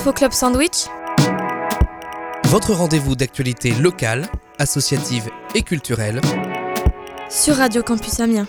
Info Club Sandwich, votre rendez-vous d'actualité locale, associative et culturelle sur Radio Campus Amiens.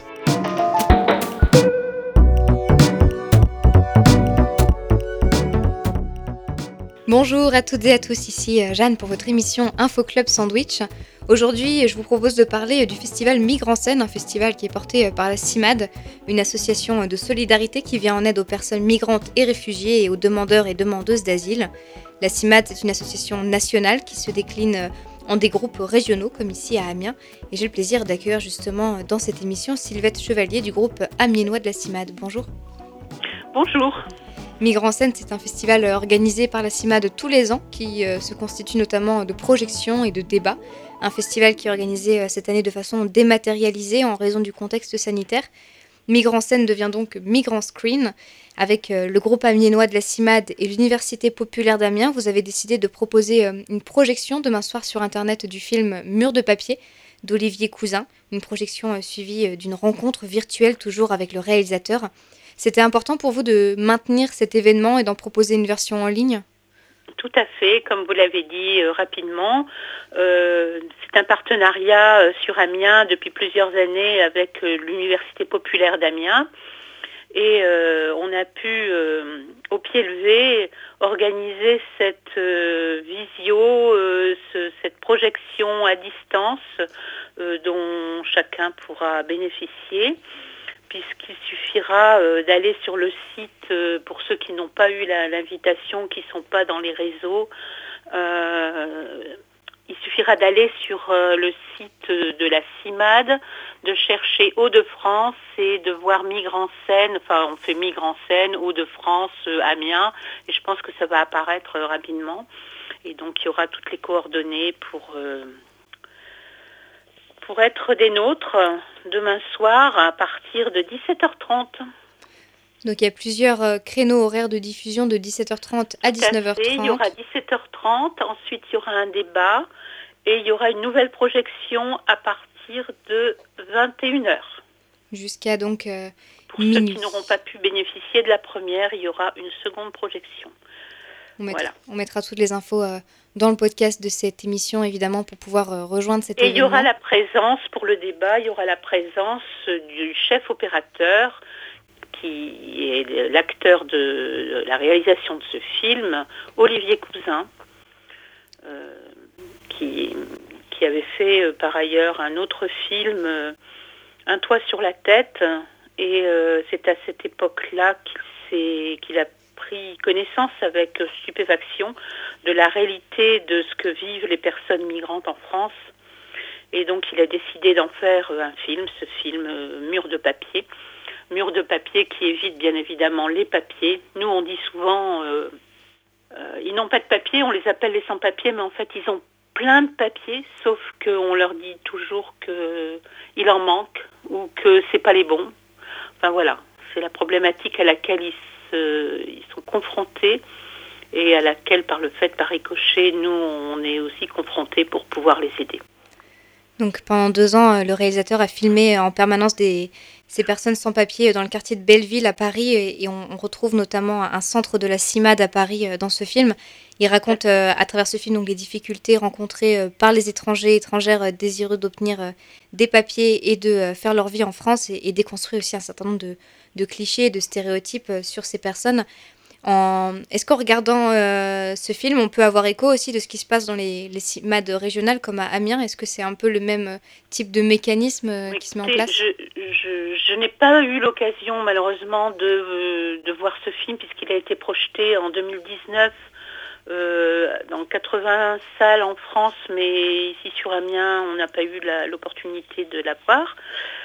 Bonjour à toutes et à tous, ici Jeanne pour votre émission Info Club Sandwich. Aujourd'hui, je vous propose de parler du festival Migre en Scène, un festival qui est porté par la CIMAD, une association de solidarité qui vient en aide aux personnes migrantes et réfugiées et aux demandeurs et demandeuses d'asile. La CIMAD, c'est une association nationale qui se décline en des groupes régionaux, comme ici à Amiens. Et j'ai le plaisir d'accueillir justement dans cette émission Sylvette Chevalier du groupe amiénois de la CIMAD. Bonjour. Bonjour. Migre en Scène, c'est un festival organisé par la CIMAD tous les ans qui se constitue notamment de projections et de débats. Un festival qui est organisé cette année de façon dématérialisée en raison du contexte sanitaire. Migre en Scène devient donc Migre en Screen. Avec le groupe amiénois de la CIMAD et l'Université populaire d'Amiens, vous avez décidé de proposer une projection demain soir sur Internet du film Mur de papier d'Olivier Cousin. Une projection suivie d'une rencontre virtuelle toujours avec le réalisateur. C'était important pour vous de maintenir cet événement et d'en proposer une version en ligne ? Tout à fait, comme vous l'avez dit rapidement. C'est un partenariat sur Amiens depuis plusieurs années avec l'Université populaire d'Amiens. Et on a pu, au pied levé, organiser cette cette projection à distance dont chacun pourra bénéficier, puisqu'il suffira d'aller sur le site, pour ceux qui n'ont pas eu l'invitation, qui ne sont pas dans les réseaux, il suffira d'aller sur le site de la CIMAD, de chercher Hauts-de-France et de voir Migre en Scène, enfin on fait Migre en Scène, Hauts-de-France, Amiens, et je pense que ça va apparaître rapidement. Et donc il y aura toutes les coordonnées pour être des nôtres demain soir à partir de 17h30. Donc il y a plusieurs créneaux horaires de diffusion de 17h30 à 19h30. Il y aura 17h30, ensuite il y aura un débat et il y aura une nouvelle projection à partir de 21h. Jusqu'à donc pour minuit. Ceux qui n'auront pas pu bénéficier de la première, il y aura une seconde projection. On mettra toutes les infos dans le podcast de cette émission, évidemment, pour pouvoir rejoindre cet événement. Et il y aura la présence, pour le débat, il y aura la présence du chef opérateur, qui est l'acteur de la réalisation de ce film, Olivier Cousin, qui avait fait par ailleurs un autre film, Un toit sur la tête, et c'est à cette époque-là qu'il a pris connaissance avec stupéfaction de la réalité de ce que vivent les personnes migrantes en France. Et donc il a décidé d'en faire un film, ce film Mur de papier. Mur de papier qui évite bien évidemment les papiers. Nous on dit souvent, ils n'ont pas de papier, on les appelle les sans-papiers, mais en fait ils ont plein de papiers, sauf qu'on leur dit toujours qu'il en manque ou que c'est pas les bons. Enfin voilà, c'est la problématique à laquelle ils sont confrontés et à laquelle, par ricochet, nous, on est aussi confrontés pour pouvoir les aider. Donc pendant 2 ans, le réalisateur a filmé en permanence ces personnes sans papier dans le quartier de Belleville à Paris et on retrouve notamment un centre de la CIMAD à Paris dans ce film. Il raconte à travers ce film donc, les difficultés rencontrées par les étrangers et étrangères désireux d'obtenir des papiers et de faire leur vie en France et déconstruit aussi un certain nombre de clichés et de stéréotypes sur ces personnes. Est-ce qu'en regardant ce film, on peut avoir écho aussi de ce qui se passe dans les CIMAD régionales comme à Amiens ? Est-ce que c'est un peu le même type de mécanisme qui se met en place ? Je n'ai pas eu l'occasion malheureusement de voir ce film puisqu'il a été projeté en 2019 dans 80 salles en France, mais ici sur Amiens, on n'a pas eu l'opportunité de la voir.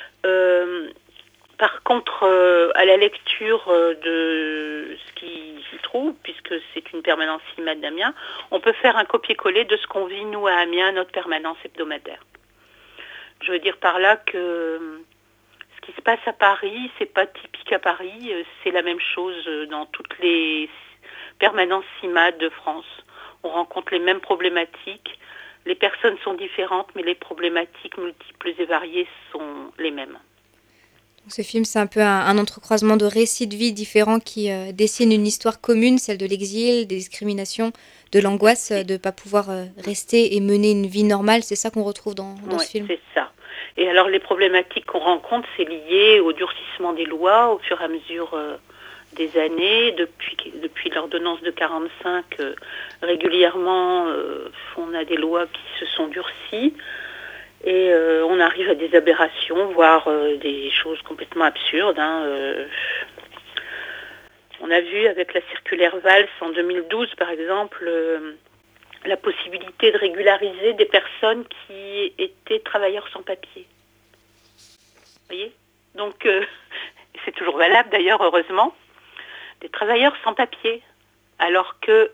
Par contre, à la lecture de ce qui s'y trouve, puisque c'est une permanence CIMAD d'Amiens, on peut faire un copier-coller de ce qu'on vit nous à Amiens, notre permanence hebdomadaire. Je veux dire par là que ce qui se passe à Paris, c'est pas typique à Paris, c'est la même chose dans toutes les permanences CIMAD de France. On rencontre les mêmes problématiques, les personnes sont différentes, mais les problématiques multiples et variées sont les mêmes. Ce film, c'est un peu un entrecroisement de récits de vie différents qui dessinent une histoire commune, celle de l'exil, des discriminations, de l'angoisse de ne pas pouvoir rester et mener une vie normale. C'est ça qu'on retrouve dans Oui, ce film. c'est ça. Et alors les problématiques qu'on rencontre, c'est lié au durcissement des lois au fur et à mesure des années. Depuis l'ordonnance de 45, régulièrement, on a des lois qui se sont durcies. Et on arrive à des aberrations, voire des choses complètement absurdes. On a vu avec la circulaire Valls en 2012, par exemple, la possibilité de régulariser des personnes qui étaient travailleurs sans papier. Vous voyez ? Donc, c'est toujours valable d'ailleurs, heureusement, des travailleurs sans papier, alors que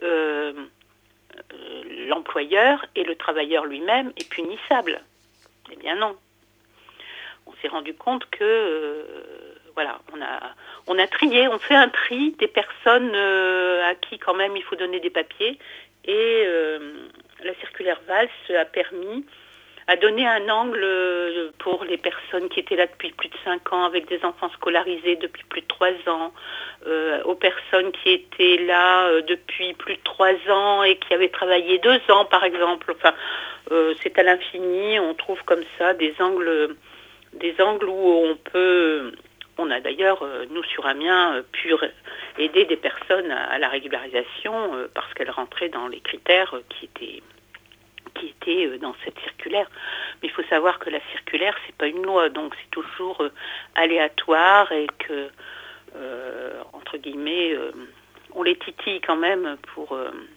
l'employeur et le travailleur lui-même est punissable. Eh bien non. On s'est rendu compte que, voilà, on a trié, on fait un tri des personnes à qui quand même il faut donner des papiers. Et la circulaire Valls a donné un angle pour les personnes qui étaient là depuis plus de 5 ans, avec des enfants scolarisés depuis plus de 3 ans, aux personnes qui étaient là depuis plus de 3 ans et qui avaient travaillé 2 ans, par exemple. Enfin, c'est à l'infini, on trouve comme ça des angles où on a d'ailleurs, nous sur Amiens, pu aider des personnes à la régularisation parce qu'elles rentraient dans les critères qui étaient dans cette circulaire. Mais il faut savoir que la circulaire, c'est pas une loi, donc c'est toujours aléatoire et que, entre guillemets, on les titille quand même pour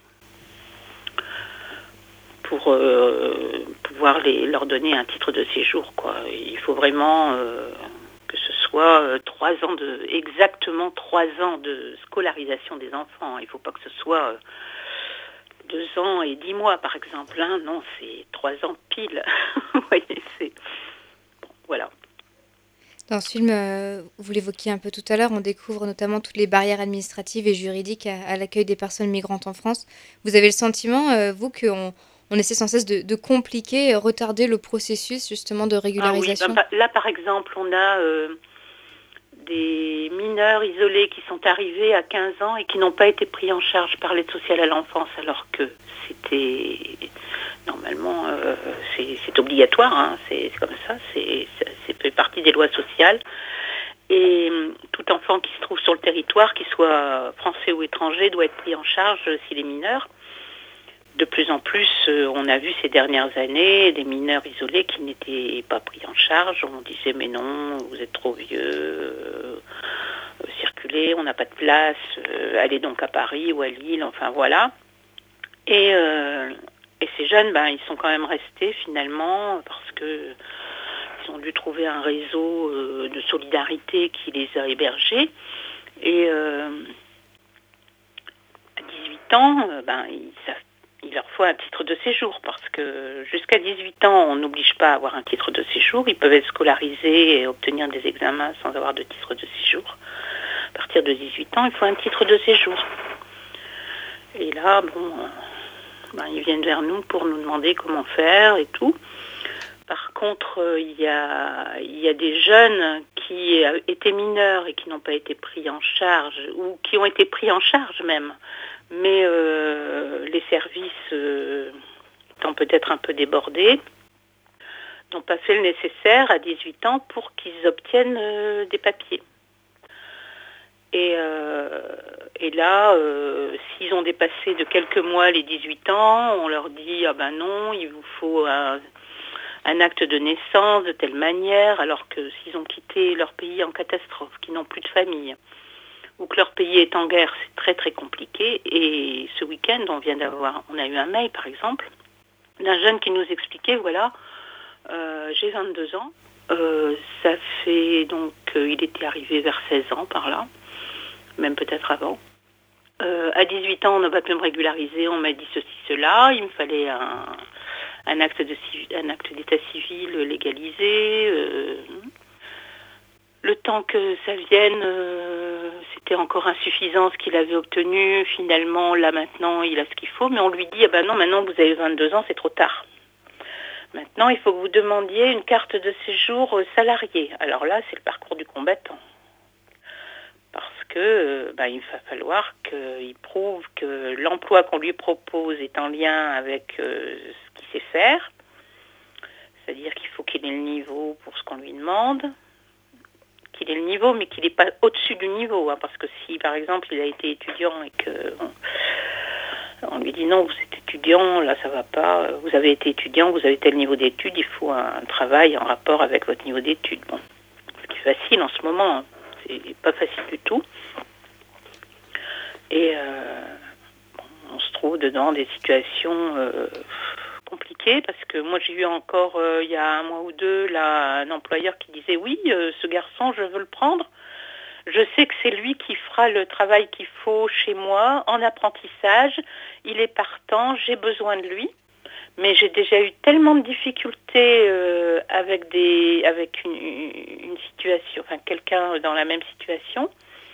pouvoir leur donner un titre de séjour, quoi. Il faut vraiment que ce soit exactement 3 ans de scolarisation des enfants. Il ne faut pas que ce soit 2 ans et 10 mois, par exemple. Non, c'est 3 ans pile. Vous voyez, c'est... Bon, voilà. Dans ce film, vous l'évoquiez un peu tout à l'heure, on découvre notamment toutes les barrières administratives et juridiques à l'accueil des personnes migrantes en France. Vous avez le sentiment, vous, qu'on essaie sans cesse de compliquer, retarder le processus justement de régularisation? Ah oui, là par exemple, on a des mineurs isolés qui sont arrivés à 15 ans et qui n'ont pas été pris en charge par l'aide sociale à l'enfance, alors que c'était normalement c'est obligatoire, c'est comme ça, c'est fait partie des lois sociales. Et tout enfant qui se trouve sur le territoire, qu'il soit français ou étranger, doit être pris en charge s'il est mineur. De plus en plus, on a vu ces dernières années des mineurs isolés qui n'étaient pas pris en charge. On disait mais non, vous êtes trop vieux, circulez, on n'a pas de place, allez donc à Paris ou à Lille, enfin voilà. Et ces jeunes, ils sont quand même restés finalement parce que ils ont dû trouver un réseau de solidarité qui les a hébergés. Et à 18 ans, il leur faut un titre de séjour parce que jusqu'à 18 ans, on n'oblige pas à avoir un titre de séjour. Ils peuvent être scolarisés et obtenir des examens sans avoir de titre de séjour. À partir de 18 ans, il faut un titre de séjour. Et là, ils viennent vers nous pour nous demander comment faire et tout. Par contre, il y a des jeunes qui étaient mineurs et qui n'ont pas été pris en charge, ou qui ont été pris en charge même, mais les services étant peut-être un peu débordés, n'ont pas fait le nécessaire à 18 ans pour qu'ils obtiennent des papiers. Et là, s'ils ont dépassé de quelques mois les 18 ans, on leur dit « Ah ben non, il vous faut un acte de naissance de telle manière, alors que s'ils ont quitté leur pays en catastrophe, qu'ils n'ont plus de famille, ou que leur pays est en guerre, c'est très très compliqué. » Et ce week-end, on a eu un mail par exemple, d'un jeune qui nous expliquait, voilà, j'ai 22 ans, ça fait donc, il était arrivé vers 16 ans par là, même peut-être avant. À 18 ans, on n'a pas pu me régulariser, on m'a dit ceci, cela, il me fallait un acte d'état civil légalisé. Le temps que ça vienne, c'était encore insuffisant ce qu'il avait obtenu. Finalement, là maintenant, il a ce qu'il faut, mais on lui dit, non, maintenant vous avez 22 ans, c'est trop tard. Maintenant, il faut que vous demandiez une carte de séjour salarié. Alors là, c'est le parcours du combattants. Parce que il va falloir qu'il prouve que l'emploi qu'on lui propose est en lien avec ce qu'il sait faire. C'est-à-dire qu'il faut qu'il ait le niveau pour ce qu'on lui demande, qu'il ait le niveau, mais qu'il n'est pas au-dessus du niveau. Hein, parce que si, par exemple, il a été étudiant et qu'on lui dit non, vous êtes étudiant, là ça va pas, vous avez été étudiant, vous avez tel niveau d'études, il faut un travail en rapport avec votre niveau d'études. Bon, ce qui est facile en ce moment, hein, c'est pas facile du tout. Et on se trouve dedans des situations compliquées, parce que moi j'ai eu encore il y a un mois ou deux là un employeur qui disait oui, ce garçon je veux le prendre. Je sais que c'est lui qui fera le travail qu'il faut chez moi en apprentissage. Il est partant, j'ai besoin de lui. Mais j'ai déjà eu tellement de difficultés avec une situation, enfin quelqu'un dans la même situation,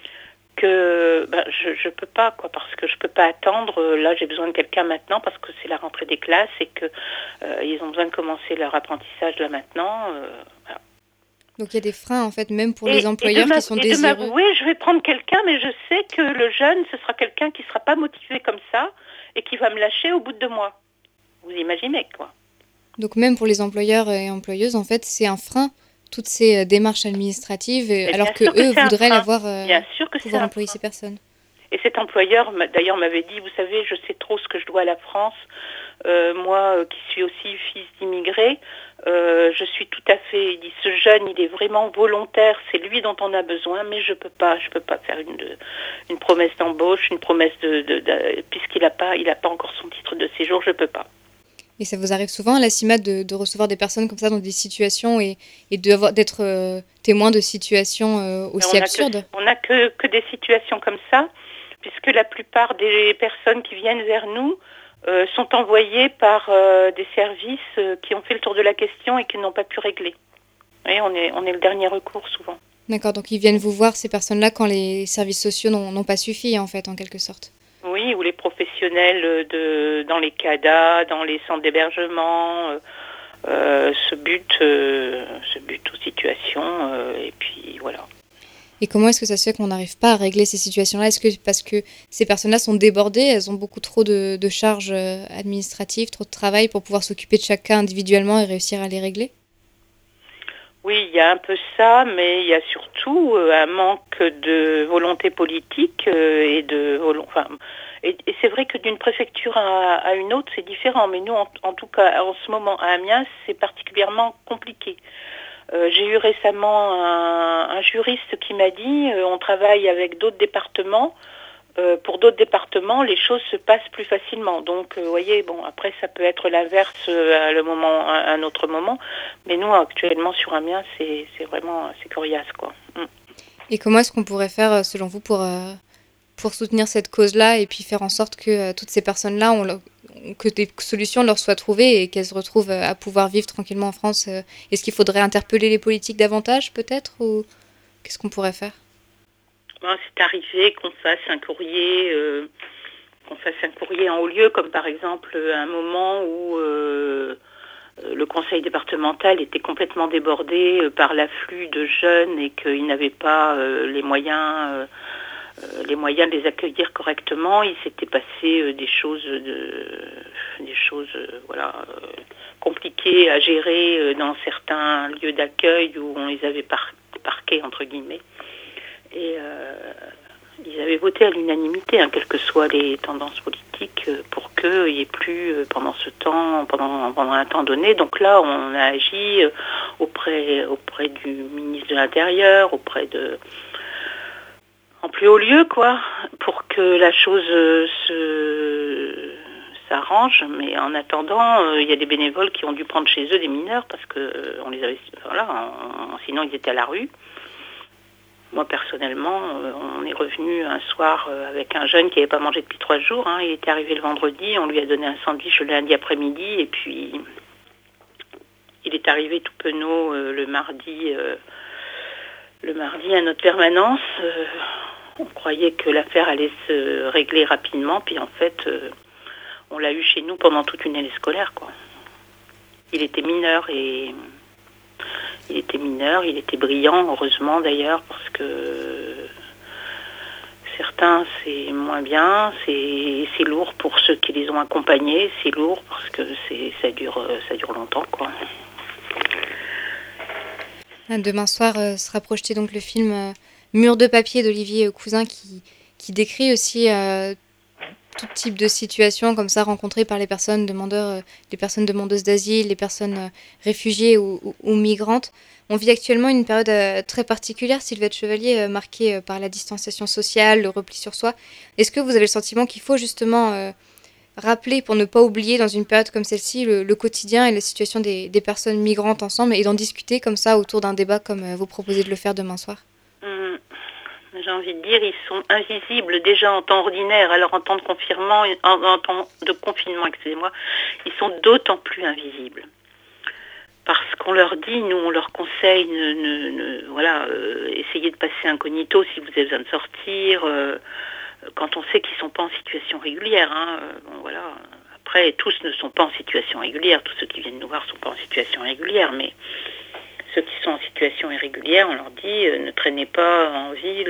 que je peux pas, quoi, parce que je peux pas attendre. Là, j'ai besoin de quelqu'un maintenant parce que c'est la rentrée des classes et que ils ont besoin de commencer leur apprentissage là maintenant. Voilà. Donc il y a des freins en fait, même pour les employeurs qui sont désireux. Et de m'avouer, je vais prendre quelqu'un, mais je sais que le jeune, ce sera quelqu'un qui sera pas motivé comme ça et qui va me lâcher au bout de 2 mois. Vous imaginez, quoi. Donc même pour les employeurs et employeuses, en fait, c'est un frein, toutes ces démarches administratives, alors que eux voudraient pouvoir employer ces personnes. Et cet employeur, d'ailleurs, m'avait dit, vous savez, je sais trop ce que je dois à la France. Moi, qui suis aussi fils d'immigrés, je suis tout à fait, il dit, ce jeune, il est vraiment volontaire, c'est lui dont on a besoin, mais je peux pas faire une promesse d'embauche, une promesse puisqu'il n'a pas encore son titre de séjour, je peux pas. Et ça vous arrive souvent à la CIMAD de recevoir des personnes comme ça dans des situations et d'être témoin de situations aussi absurdes? On n'a que des situations comme ça, puisque la plupart des personnes qui viennent vers nous sont envoyées par des services qui ont fait le tour de la question et qui n'ont pas pu régler. Et on est le dernier recours souvent. D'accord, donc ils viennent vous voir, ces personnes-là, quand les services sociaux n'ont pas suffi, en fait, en quelque sorte. Oui, ou les professionnels dans les CADA, dans les centres d'hébergement, se butent aux situations, et puis voilà. Et comment est-ce que ça se fait qu'on n'arrive pas à régler ces situations-là? Est-ce que parce que ces personnes-là sont débordées, elles ont beaucoup trop de charges administratives, trop de travail pour pouvoir s'occuper de chacun individuellement et réussir à les régler? Oui, il y a un peu ça, mais il y a surtout un manque de volonté politique et c'est vrai que d'une préfecture à une autre, c'est différent. Mais nous, en tout cas, en ce moment, à Amiens, c'est particulièrement compliqué. J'ai eu récemment un juriste qui m'a dit on travaille avec d'autres départements. Pour d'autres départements, les choses se passent plus facilement. Donc, vous voyez, bon, après, ça peut être l'inverse à un autre moment. Mais nous, actuellement, sur Amiens, c'est coriace, quoi. Et comment est-ce qu'on pourrait faire, selon vous, pour soutenir cette cause-là et puis faire en sorte que toutes ces personnes-là, que des solutions leur soient trouvées et qu'elles se retrouvent à pouvoir vivre tranquillement en France? Est-ce qu'il faudrait interpeller les politiques davantage, peut-être? Ou qu'est-ce qu'on pourrait faire? C'est arrivé qu'on fasse un courrier en haut lieu, comme par exemple un moment où le conseil départemental était complètement débordé par l'afflux de jeunes et qu'il n'avait pas les moyens de les accueillir correctement. Il s'était passé des choses compliquées à gérer dans certains lieux d'accueil où on les avait parqués entre guillemets. Et ils avaient voté à l'unanimité, quelles que soient les tendances politiques, pour qu'il n'y ait plus pendant un temps donné. Donc là, on a agi auprès du ministre de l'Intérieur, en plus haut lieu, quoi, pour que la chose s'arrange. Mais en attendant, il y a des bénévoles qui ont dû prendre chez eux des mineurs parce que on les avait, sinon ils étaient à la rue. Moi, personnellement, on est revenu un soir avec un jeune qui n'avait pas mangé depuis 3 jours. Il était arrivé le vendredi, on lui a donné un sandwich le lundi après-midi, et puis il est arrivé tout penaud le mardi à notre permanence. On croyait que l'affaire allait se régler rapidement, puis en fait, on l'a eu chez nous pendant toute une année scolaire, quoi. Il était mineur et Il était mineur, il était brillant, heureusement d'ailleurs, parce que certains c'est moins bien, c'est lourd pour ceux qui les ont accompagnés, c'est lourd parce que ça dure longtemps, quoi. Demain soir sera projeté donc le film Mur de papier d'Olivier Cousin qui décrit aussi tout type de situations comme ça rencontrées par les personnes demandeuses d'asile, les personnes réfugiées ou migrantes. On vit actuellement une période très particulière, Sylvette Chevalier, marquée par la distanciation sociale, le repli sur soi. Est-ce que vous avez le sentiment qu'il faut justement rappeler, pour ne pas oublier dans une période comme celle-ci, le quotidien et la situation des personnes migrantes ensemble et d'en discuter comme ça autour d'un débat comme vous proposez de le faire demain soir? J'ai envie de dire, ils sont invisibles déjà en temps ordinaire, alors en temps de confinement, excusez-moi, ils sont d'autant plus invisibles. Parce qu'on leur dit, nous on leur conseille, essayez de passer incognito si vous avez besoin de sortir, quand on sait qu'ils ne sont pas en situation régulière. Après, tous ne sont pas en situation régulière, tous ceux qui viennent nous voir ne sont pas en situation régulière, mais ceux qui sont en situation irrégulière, on leur dit ne traînez pas en ville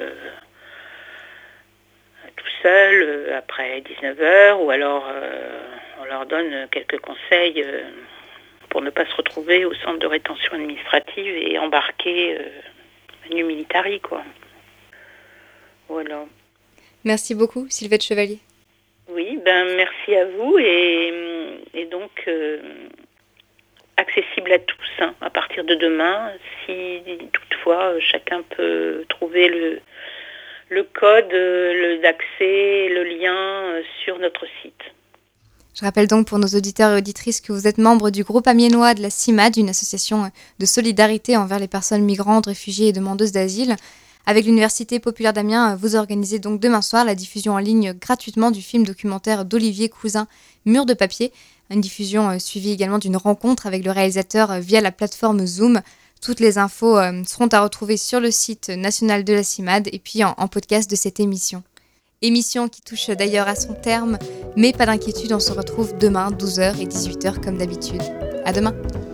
tout seul après 19h, ou alors on leur donne quelques conseils pour ne pas se retrouver au centre de rétention administrative et embarquer manu militari, quoi. Voilà. Merci beaucoup, Sylvette Chevalier. Oui, merci à vous et donc accessible à tous à partir de demain, si toutefois chacun peut trouver le code d'accès, le lien sur notre site. Je rappelle donc pour nos auditeurs et auditrices que vous êtes membre du groupe amiénois de la CIMAD, une association de solidarité envers les personnes migrantes, réfugiées et demandeuses d'asile. Avec l'Université populaire d'Amiens, vous organisez donc demain soir la diffusion en ligne gratuitement du film documentaire d'Olivier Cousin, Mur de papier. Une diffusion suivie également d'une rencontre avec le réalisateur via la plateforme Zoom. Toutes les infos seront à retrouver sur le site national de la CIMAD et puis en podcast de cette émission. Émission qui touche d'ailleurs à son terme, mais pas d'inquiétude, on se retrouve demain 12h et 18h comme d'habitude. À demain.